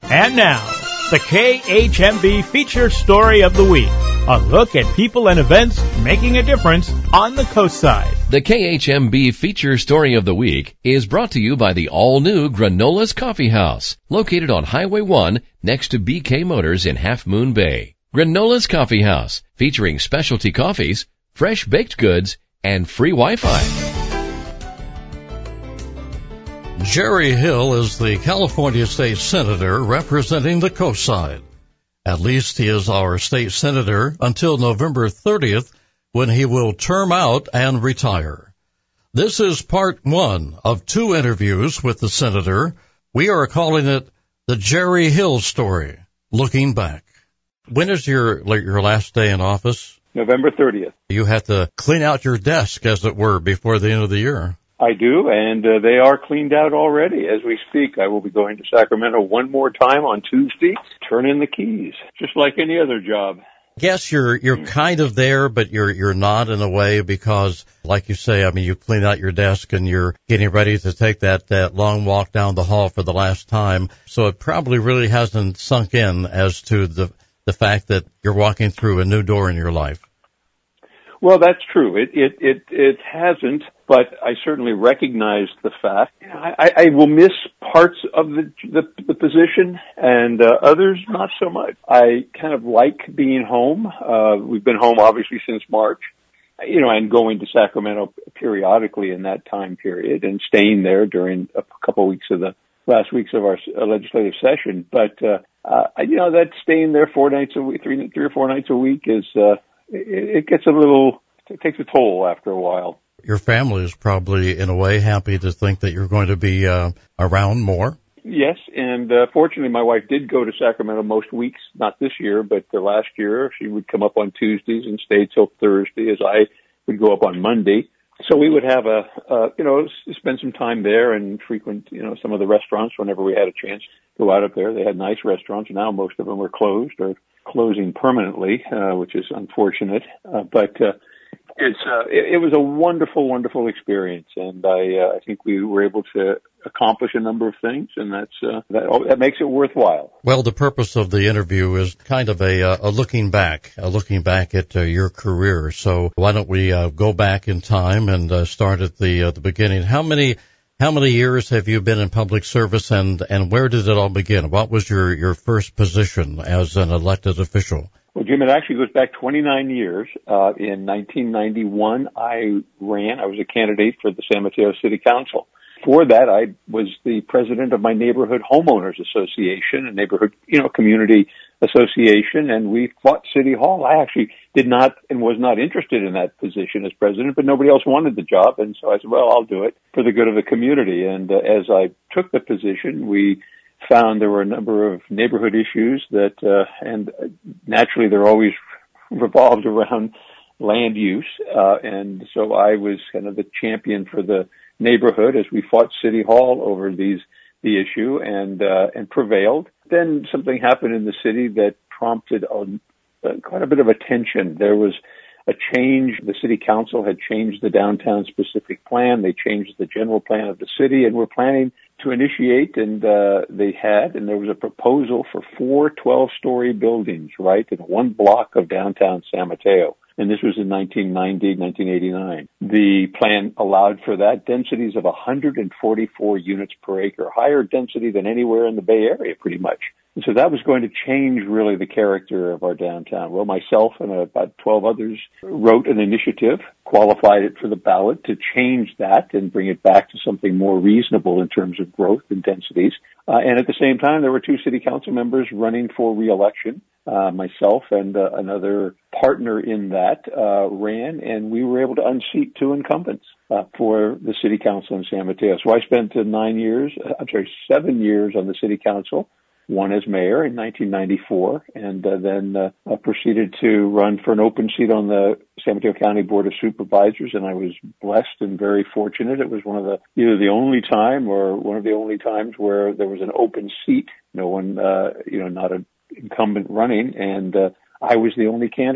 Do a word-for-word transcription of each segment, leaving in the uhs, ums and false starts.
And now, the K H M B Feature Story of the Week. A look at people and events making a difference on the coast side. The K H M B Feature Story of the Week is brought to you by the all-new Granola's Coffee House, located on Highway one next to B K Motors in Half Moon Bay. Granola's Coffee House, featuring specialty coffees, fresh baked goods, and free Wi-Fi. Jerry Hill is the California State Senator representing the coast side. At least he is our state senator until November thirtieth, when he will term out and retire. This is part one of two interviews with the senator. We are calling it the Jerry Hill Story, looking back. When is your your last day in office? November thirtieth. You have to clean out your desk, as it were, before the end of the year. I do, and uh, they are cleaned out already as we speak. I will be going to Sacramento one more time on Tuesday, turn in the keys, just like any other job. Yes, you're you're kind of there, but you're you're not in a way, because, like you say, I mean, you clean out your desk and you're getting ready to take that, that long walk down the hall for the last time. So it probably really hasn't sunk in as to the the fact that you're walking through a new door in your life. Well, that's true. It it it, it hasn't, but I certainly recognize the fact. I, I will miss parts of the the, the position, and uh, others not so much. I kind of like being home. Uh, we've been home obviously since March, you know, and going to Sacramento periodically in that time period, and staying there during a couple of weeks of the last weeks of our legislative session. But uh, uh, you know, that staying there four nights a week, three three or four nights a week is. Uh, It gets a little, it takes a toll after a while. Your family is probably, in a way, happy to think that you're going to be uh, around more. Yes, and uh, fortunately my wife did go to Sacramento most weeks, not this year, but the last year. She would come up on Tuesdays and stay till Thursday, as I would go up on Monday. So we would have a, uh, you know, spend some time there and frequent, you know, some of the restaurants whenever we had a chance to go out up there. They had nice restaurants. Now most of them are closed or closing permanently, uh, which is unfortunate. Uh, but, uh, it's, uh, it, it was a wonderful, wonderful experience. And I, uh, I think we were able to accomplish a number of things, and that's, uh, that, that makes it worthwhile. Well, the purpose of the interview is kind of a, uh, a looking back, a looking back at uh, your career. So why don't we, uh, go back in time and, uh, start at the, uh, the beginning. How many, How many years have you been in public service, and, and where did it all begin? What was your, your first position as an elected official? Well, Jim, it actually goes back twenty-nine years. Uh, in nineteen ninety-one, I ran, I was a candidate for the San Mateo City Council. For that, I was the president of my neighborhood homeowners association, a neighborhood, you know, community association, and we fought City Hall. I actually did not and was not interested in that position as president, but nobody else wanted the job, and so I said, well, I'll do it for the good of the community. And uh, as I took the position, we found there were a number of neighborhood issues that, uh, and naturally they're always revolved around land use, uh, and so I was kind of the champion for the neighborhood as we fought City Hall over these the issue and uh, and prevailed. Then something happened in the city that prompted a, uh, quite a bit of attention. There was a change. The city council had changed the downtown specific plan. They changed the general plan of the city, and were planning to initiate, and uh, they had, and there was a proposal for four twelve-story buildings, right, in one block of downtown San Mateo. And this was in nineteen ninety, nineteen eighty-nine. The plan allowed for that densities of one hundred forty-four units per acre, higher density than anywhere in the Bay Area, pretty much. And so that was going to change really the character of our downtown. Well, myself and about twelve others wrote an initiative, qualified it for the ballot to change that and bring it back to something more reasonable in terms of growth and densities. Uh, and at the same time, there were two city council members running for re-election. Uh, myself and uh, another partner in that uh, ran, and we were able to unseat two incumbents uh, for the city council in San Mateo. So I spent uh, nine years, uh, I'm sorry, seven years on the city council, one as mayor in nineteen ninety-four, and uh, then uh, uh, proceeded to run for an open seat on the San Mateo County Board of Supervisors, and I was blessed and very fortunate. It was one of the, either the only time or one of the only times where there was an open seat, no one, uh, you know, not a incumbent running, and uh, I was the only candidate.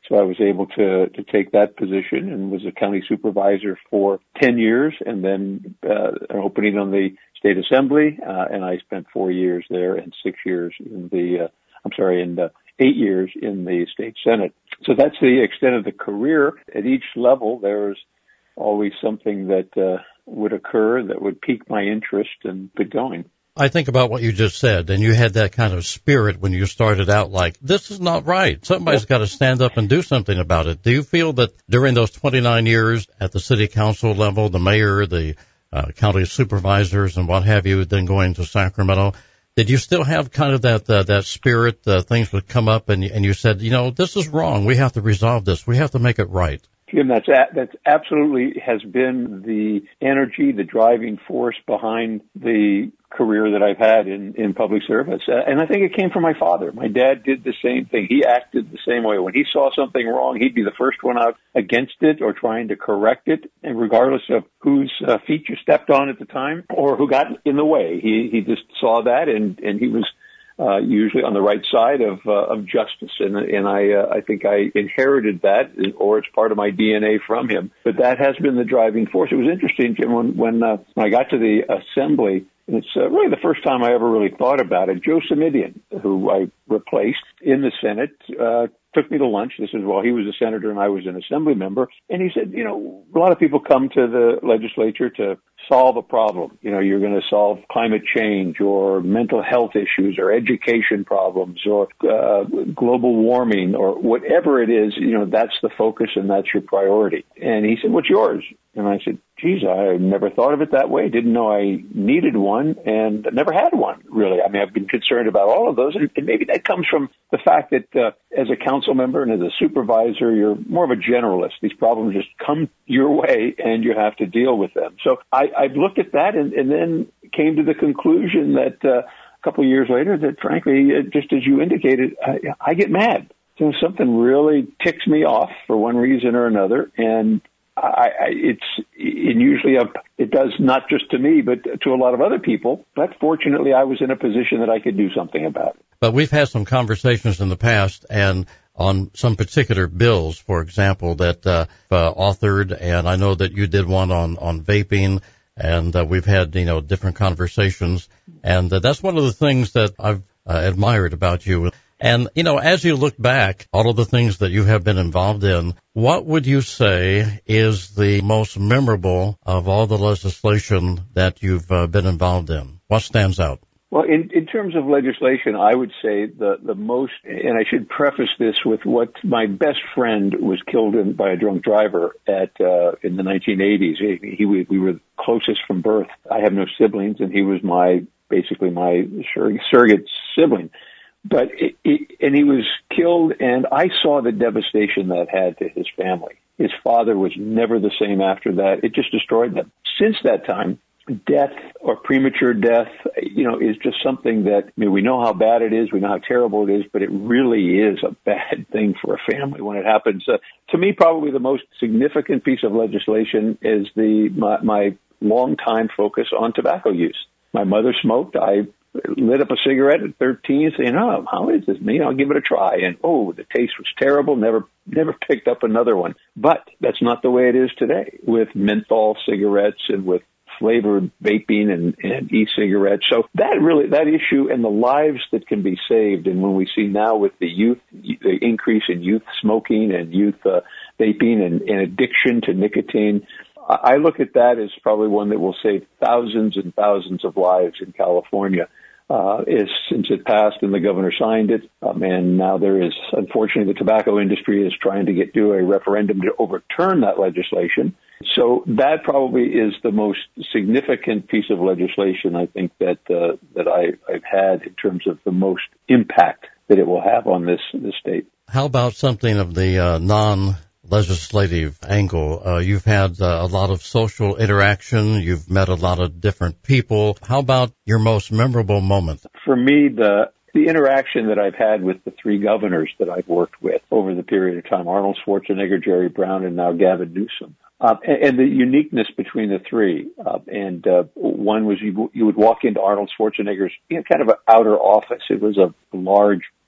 So I was able to, to take that position and was a county supervisor for ten years and then uh, an opening on the state assembly. Uh, and I spent four years there and six years in the, uh, I'm sorry, in the eight years in the state senate. So that's the extent of the career. At each level, there's always something that uh, would occur that would pique my interest and get going. I think about what you just said, and you had that kind of spirit when you started out, like, this is not right. Somebody's got to stand up and do something about it. Do you feel that during those twenty-nine years at the city council level, the mayor, the uh, county supervisors, and what have you, then going to Sacramento, did you still have kind of that uh, that spirit, uh, things would come up, and, and you said, you know, this is wrong. We have to resolve this. We have to make it right. Jim, that's a, that's absolutely has been the energy, the driving force behind the career that I've had in, in public service. Uh, and I think it came from my father. My dad did the same thing. He acted the same way. When he saw something wrong, he'd be the first one out against it or trying to correct it. And regardless of whose uh, feet you stepped on at the time or who got in the way, he, he just saw that and, and he was Uh, usually on the right side of uh, of justice, and and I uh, I think I inherited that, or it's part of my D N A from him. But that has been the driving force. It was interesting, Jim, when when, uh, when I got to the assembly, and it's uh, really the first time I ever really thought about it. Joe Simidian, who I replaced in the Senate, uh, took me to lunch. This is while he was a senator and I was an assembly member, and he said, you know, a lot of people come to the legislature to solve a problem. You know, you're going to solve climate change or mental health issues or education problems or uh, global warming or whatever it is, you know, that's the focus and that's your priority. And he said, what's yours? And I said, geez, I never thought of it that way. Didn't know I needed one and never had one, really. I mean, I've been concerned about all of those. And, and maybe that comes from the fact that uh, as a council member and as a supervisor, you're more of a generalist. These problems just come your way and you have to deal with them. So I, I've looked at that and, and then came to the conclusion that uh, a couple of years later that, frankly, just as you indicated, I, I get mad. So something really ticks me off for one reason or another. And I, I, it's and usually a, it does not just to me, but to a lot of other people. But fortunately, I was in a position that I could do something about it. But we've had some conversations in the past, and on some particular bills, for example, that uh, uh, authored, and I know that you did one on on vaping, and uh, we've had you know different conversations, and uh, that's one of the things that I've uh, admired about you. And, you know, as you look back, all of the things that you have been involved in, what would you say is the most memorable of all the legislation that you've uh, been involved in? What stands out? Well, in, in terms of legislation, I would say the, the most, and I should preface this with what my best friend was killed in by a drunk driver at, uh, in the nineteen eighties. He, he, we were closest from birth. I have no siblings, and he was my, basically my surrogate sibling. But it, it, and he was killed, and I saw the devastation that had to his family. His father was never the same after that. It just destroyed them. Since that time, death or premature death, you know, is just something that, I mean, we know how bad it is, we know how terrible it is, but it really is a bad thing for a family when it happens. Uh, to me, probably the most significant piece of legislation is the my, my long-time focus on tobacco use. My mother smoked. I lit up a cigarette at thirteen, saying, oh, how is this? You know, I'll give it a try. And, oh, the taste was terrible. Never, never picked up another one. But that's not the way it is today with menthol cigarettes and with flavored vaping and, and e-cigarettes. So that really, that issue and the lives that can be saved. And when we see now with the youth, the increase in youth smoking and youth uh, vaping and, and addiction to nicotine, I look at that as probably one that will save thousands and thousands of lives in California. Uh, is, since it passed and the governor signed it, um, and now there is, unfortunately, the tobacco industry is trying to get to a referendum to overturn that legislation. So that probably is the most significant piece of legislation I think that uh, that I, I've had in terms of the most impact that it will have on this this state. How about something of the uh, non legislative angle? Uh, you've had uh, a lot of social interaction. You've met a lot of different people. How about your most memorable moment? For me, the the interaction that I've had with the three governors that I've worked with over the period of time, Arnold Schwarzenegger, Jerry Brown, and now Gavin Newsom. Uh, and, and the uniqueness between the three. Uh, and uh, one was you, you would walk into Arnold Schwarzenegger's, you know, kind of an outer office. It was a large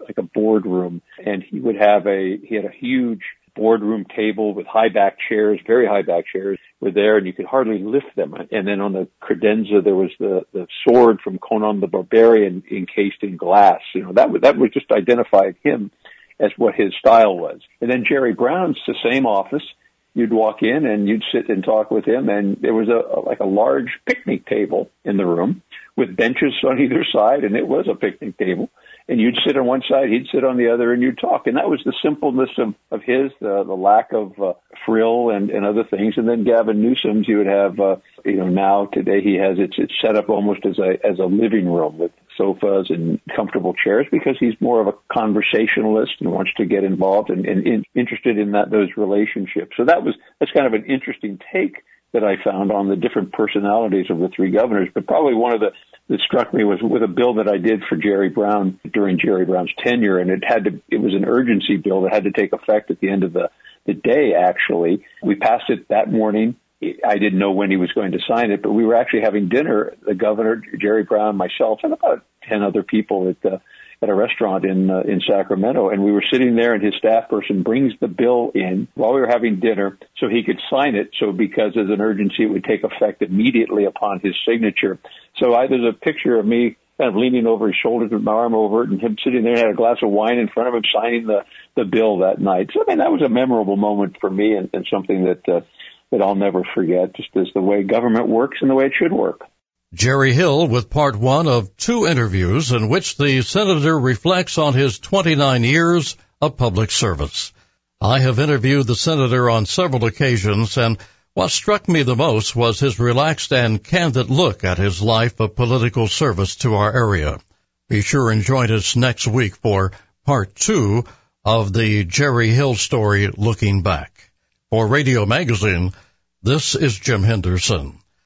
like a boardroom, and he would have a, he had a huge boardroom table with high back chairs, very high back chairs were there, and you could hardly lift them. And then on the credenza, there was the, the sword from Conan the Barbarian encased in glass. You know, that would, that would just identify him as what his style was. And then Jerry Brown's the same office. You'd walk in and you'd sit and talk with him, and there was a, like a large picnic table in the room with benches on either side, and it was a picnic table. And you'd sit on one side, he'd sit on the other, and you'd talk. And that was the simpleness of, of his, the, the lack of uh, frill and, and other things. And then Gavin Newsom's, you would have, uh, you know, now today he has it's, it's set up almost as a as a living room with sofas and comfortable chairs, because he's more of a conversationalist and wants to get involved and, and in, interested in that those relationships. So that was that's kind of an interesting take that I found on the different personalities of the three governors. But probably one of the that struck me was with a bill that I did for Jerry Brown during Jerry Brown's tenure, and it had to, it was an urgency bill that had to take effect at the end of the, the day, actually. We passed it that morning. I didn't know when he was going to sign it, but we were actually having dinner, the governor, Jerry Brown, myself, and about ten other people at the, at a restaurant in uh, in Sacramento, and we were sitting there, and his staff person brings the bill in while we were having dinner so he could sign it, so because as an urgency it would take effect immediately upon his signature. So I, there's a picture of me kind of leaning over his shoulder with my arm over it, and him sitting there and had a glass of wine in front of him signing the, the bill that night. So, I mean, that was a memorable moment for me, and, and something that uh, that I'll never forget, just as the way government works and the way it should work. Jerry Hill with part one of two interviews in which the senator reflects on his twenty-nine years of public service. I have interviewed the senator on several occasions, and what struck me the most was his relaxed and candid look at his life of political service to our area. Be sure and join us next week for part two of the Jerry Hill story, Looking Back. For Radio Magazine, this is Jim Henderson.